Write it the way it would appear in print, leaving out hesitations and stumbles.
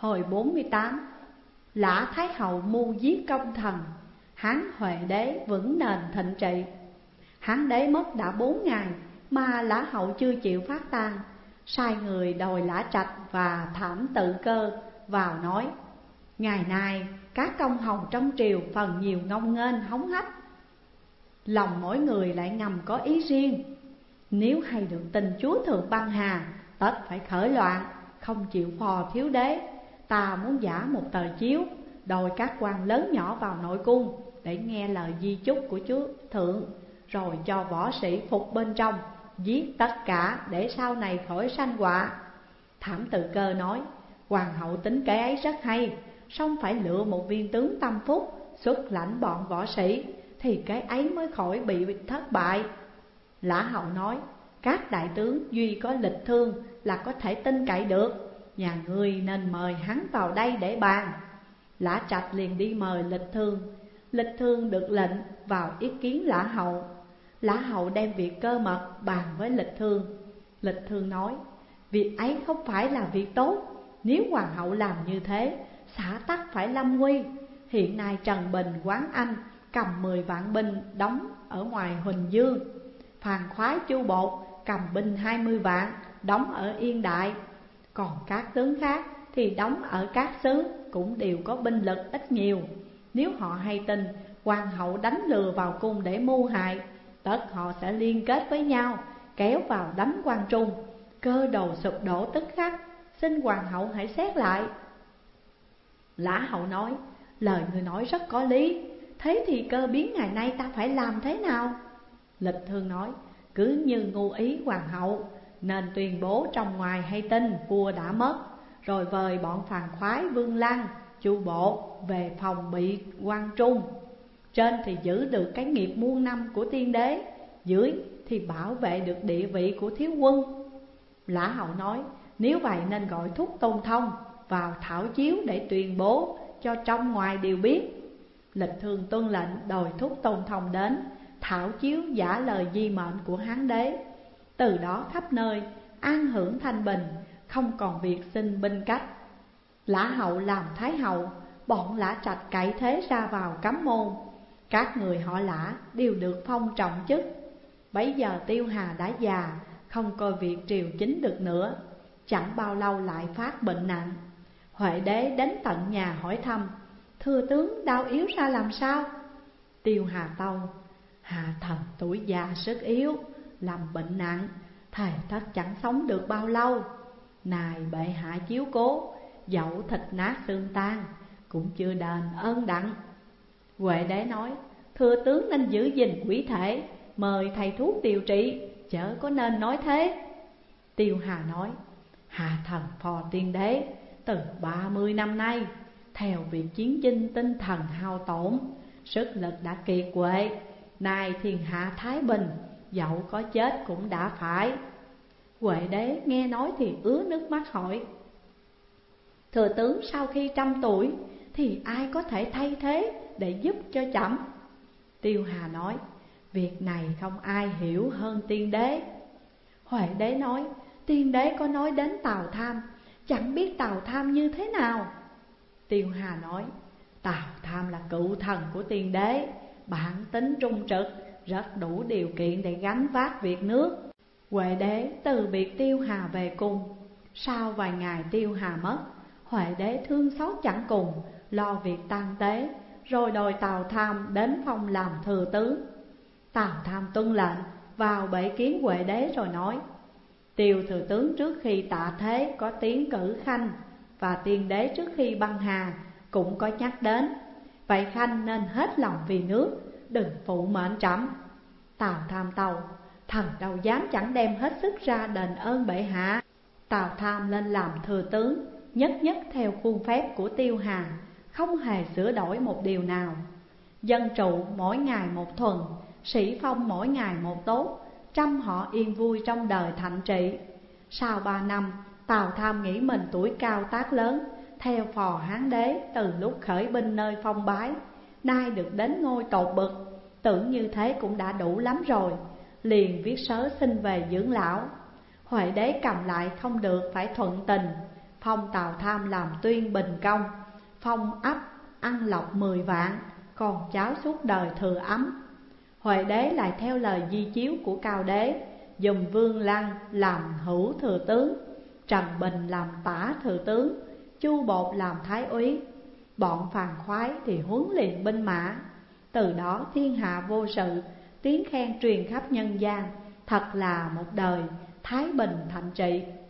Hồi 48, Lã Thái Hậu mưu giết công thần, Hán Huệ Đế vững nền thịnh trị. Hán Đế mất đã 4 ngày mà Lã Hậu chưa chịu phát tang, sai người đòi Lã Trạch và Thảm Tự Cơ vào nói: ngày nay các công hầu trong triều phần nhiều ngông nghênh hống hách, lòng mỗi người lại ngầm có ý riêng. Nếu hay được tin chúa thượng băng hà, tất phải khởi loạn, không chịu phò thiếu đế. Ta muốn giả một tờ chiếu, đòi các quan lớn nhỏ vào nội cung để nghe lời di chúc của chúa thượng, rồi cho võ sĩ phục bên trong, giết tất cả để sau này khỏi sanh họa. Thảm Tự Cơ nói: hoàng hậu tính kế ấy rất hay, song phải lựa một viên tướng tâm phúc xuất lãnh bọn võ sĩ, thì cái ấy mới khỏi bị thất bại. Lã Hậu nói: các đại tướng duy có Lịch Thương là có thể tin cậy được, nhà ngươi nên mời hắn vào đây để bàn. Lã Trạch liền đi mời Lịch Thương. Lịch Thương được lệnh vào ý kiến Lã Hậu. Lã Hậu đem việc cơ mật bàn với Lịch Thương. Lịch Thương nói: việc ấy không phải là việc tốt. Nếu hoàng hậu làm như thế, xã tắc phải lâm nguy. Hiện nay Trần Bình, Quán Anh cầm 10 vạn binh đóng ở ngoài Huỳnh Dương, Phàn Khoái, Chu Bột cầm binh 20 vạn đóng ở Yên Đại. Còn các tướng khác thì đóng ở các xứ, cũng đều có binh lực ít nhiều. Nếu họ hay tin hoàng hậu đánh lừa vào cung để mưu hại, tất họ sẽ liên kết với nhau kéo vào đánh Quan Trung, cơ đồ sụp đổ tức khắc. Xin hoàng hậu hãy xét lại. Lã Hậu nói: lời người nói rất có lý, thế thì cơ biến ngày nay ta phải làm thế nào? Lịch Thương nói: cứ như ngu ý hoàng hậu, nên tuyên bố trong ngoài hay tin vua đã mất, rồi vời bọn Phàn Khoái, Vương Lăng, Chu Bộ về phòng bị Quan Trung. Trên thì giữ được cái nghiệp muôn năm của tiên đế, dưới thì bảo vệ được địa vị của thiếu quân. Lã Hậu nói: nếu vậy nên gọi Thúc Tôn Thông vào thảo chiếu để tuyên bố cho trong ngoài đều biết. Lịch Thương tuân lệnh đòi Thúc Tôn Thông đến thảo chiếu giả lời di mệnh của Hán Đế. Từ đó khắp nơi an hưởng thanh bình, không còn việc xin binh cách. Lã Hậu làm Thái Hậu, bọn Lã Trạch cậy thế ra vào cấm môn. Các người họ Lã đều được phong trọng chức. Bấy giờ Tiêu Hà đã già, không coi việc triều chính được nữa. Chẳng bao lâu lại phát bệnh nặng. Huệ Đế đến tận nhà hỏi thăm: thưa tướng đau yếu ra làm sao? Tiêu Hà tâu: hạ thần tuổi già sức yếu, làm bệnh nặng, thầy thất chẳng sống được bao lâu. Này bệ hạ chiếu cố, dẫu thịt nát xương tan cũng chưa đền ơn đặng. Huệ Đế nói: thưa tướng nên giữ gìn quỷ thể, mời thầy thuốc điều trị, chớ có nên nói thế. Tiêu Hà nói: hạ thần phò tiên đế từ 30 năm nay, theo việc chiến chinh tinh thần hao tổn, sức lực đã kiệt quệ. Nay thiên hạ thái bình, dẫu có chết cũng đã phải. Huệ Đế nghe nói thì ứa nước mắt hỏi: thưa tướng sau khi trăm tuổi thì ai có thể thay thế để giúp cho trẫm? Tiêu Hà nói: việc này không ai hiểu hơn tiên đế. Huệ Đế nói: tiên đế có nói đến Tào Tham, chẳng biết Tào Tham như thế nào. Tiêu Hà nói: Tào Tham là cựu thần của tiên đế, bản tính trung trực, rất đủ điều kiện để gánh vác việc nước. Huệ Đế từ biệt Tiêu Hà về cung. Sau vài ngày Tiêu Hà mất, Huệ Đế thương xót chẳng cùng, lo việc tang tế, rồi đòi Tào Tham đến phong làm thừa tướng. Tào Tham tuân lệnh vào bệ kiến Huệ Đế rồi nói: Tiêu thừa tướng trước khi tạ thế có tiếng cử Khanh, và tiên đế trước khi băng hà cũng có nhắc đến. Vậy Khanh nên hết lòng vì nước, đừng phụ mệnh trẫm. Tào Tham tâu: thần đâu dám chẳng đem hết sức ra đền ơn bệ hạ. Tào Tham lên làm thừa tướng, nhất nhất theo khuôn phép của Tiêu Hà, không hề sửa đổi một điều nào. Dân trụ mỗi ngày một thuần, sĩ phong mỗi ngày một tốt, trăm họ yên vui trong đời thạnh trị. Sau 3 năm, Tào Tham nghĩ mình tuổi cao tác lớn, theo phò Hán Đế từ lúc khởi binh nơi Phong Bái, nay được đến ngôi tột bực, tưởng như thế cũng đã đủ lắm rồi, liền viết sớ xin về dưỡng lão. Huệ Đế cầm lại không được, phải thuận tình, phong Tào Tham làm Tuyên Bình Công, phong ấp ăn lộc 10 vạn, con cháu suốt đời thừa ấm. Huệ đế lại theo lời di chiếu của Cao đế, dùng Vương Lăng làm hữu thừa tướng, Trần Bình làm tả thừa tướng, Chu Bột làm thái úy. Bọn phàn khoái thì huấn luyện binh mã. Từ đó thiên hạ vô sự, tiếng khen truyền khắp nhân gian, thật là một đời thái bình thạnh trị.